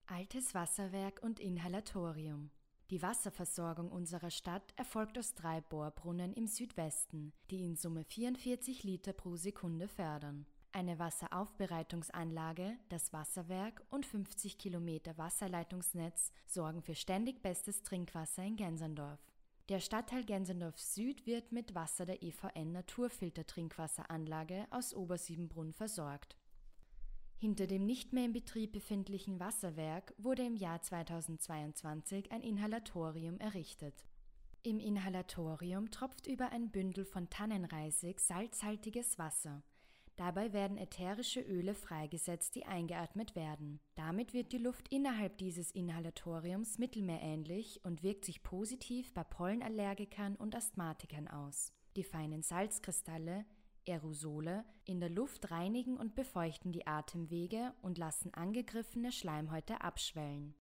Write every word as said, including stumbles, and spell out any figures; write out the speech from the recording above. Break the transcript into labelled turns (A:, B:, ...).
A: Altes Wasserwerk und Inhalatorium. Die Wasserversorgung unserer Stadt erfolgt aus drei Bohrbrunnen im Südwesten, die in Summe vierundvierzig Liter pro Sekunde fördern. Eine Wasseraufbereitungsanlage, das Wasserwerk und fünfzig Kilometer Wasserleitungsnetz sorgen für ständig bestes Trinkwasser in Genserndorf. Der Stadtteil Genserndorf Süd wird mit Wasser der E V N Naturfilter-Trinkwasseranlage aus Obersiebenbrunn versorgt. Hinter dem nicht mehr in Betrieb befindlichen Wasserwerk wurde im Jahr zweitausendzweiundzwanzig ein Inhalatorium errichtet. Im Inhalatorium tropft über ein Bündel von Tannenreisig salzhaltiges Wasser. Dabei werden ätherische Öle freigesetzt, die eingeatmet werden. Damit wird die Luft innerhalb dieses Inhalatoriums mittelmeerähnlich und wirkt sich positiv bei Pollenallergikern und Asthmatikern aus. Die feinen Salzkristalle, Aerosole, in der Luft reinigen und befeuchten die Atemwege und lassen angegriffene Schleimhäute abschwellen.